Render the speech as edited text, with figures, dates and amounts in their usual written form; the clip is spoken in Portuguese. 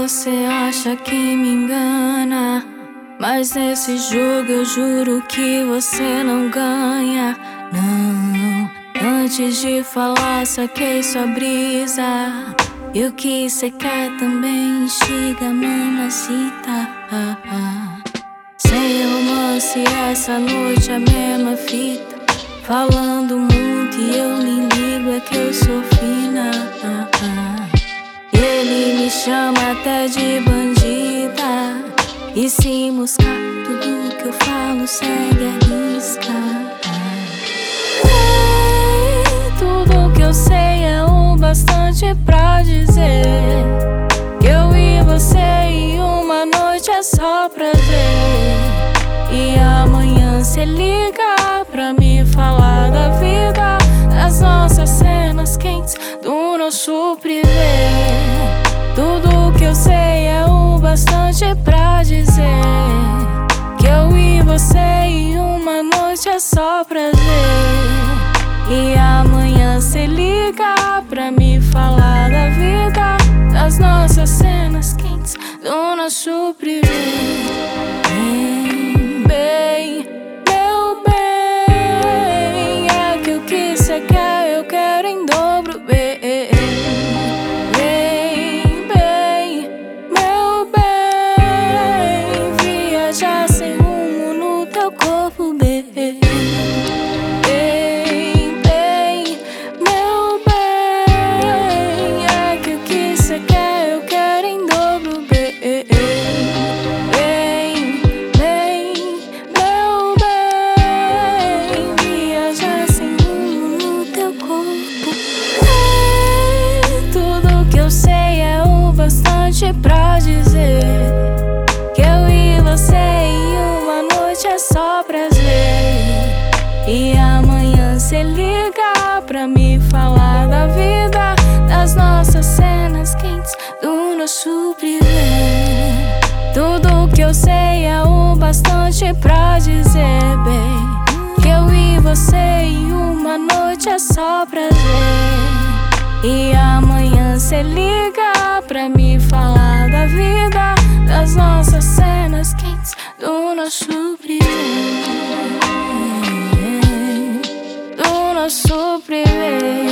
você acha que me engana, mas nesse jogo eu juro que você não ganha. Não, antes de falar saquei sua brisa, e o que cê quer também instiga, mamacita. Sem romance essa noite a mesma fita, falando muito e eu nem ligo, é que eu sou fina. Ele me chama até de bandida, e se moscar tudo que eu falo segue a risca. Tudo que eu sei é o bastante pra dizer que eu e você em uma noite é só prazer. E amanhã cê liga pra me falar da vida, das nossas cenas quentes, do nosso privê. Tudo que eu sei é o bastante pra dizer que eu e você em uma noite é só prazer. E amanhã cê liga pra me falar da vida, das nossas cenas quentes, do nosso privê. Bem, meu bem, é que o que cê quer eu quero em dobro, bem. Bem, meu bem, viajar sem rumo no teu corpo, bem. Bem, meu bem, é que o que cê quer eu quero em dobro, bem. Pra dizer que eu e você em uma noite é só prazer. E amanhã cê liga pra me falar da vida, das nossas cenas quentes, do nosso privê. Tudo que eu sei é o bastante pra dizer, bem, que eu e você em uma noite é só prazer. E amanhã cê liga pra me falar da vida, das nossas cenas quentes, do nosso privê, do nosso privê.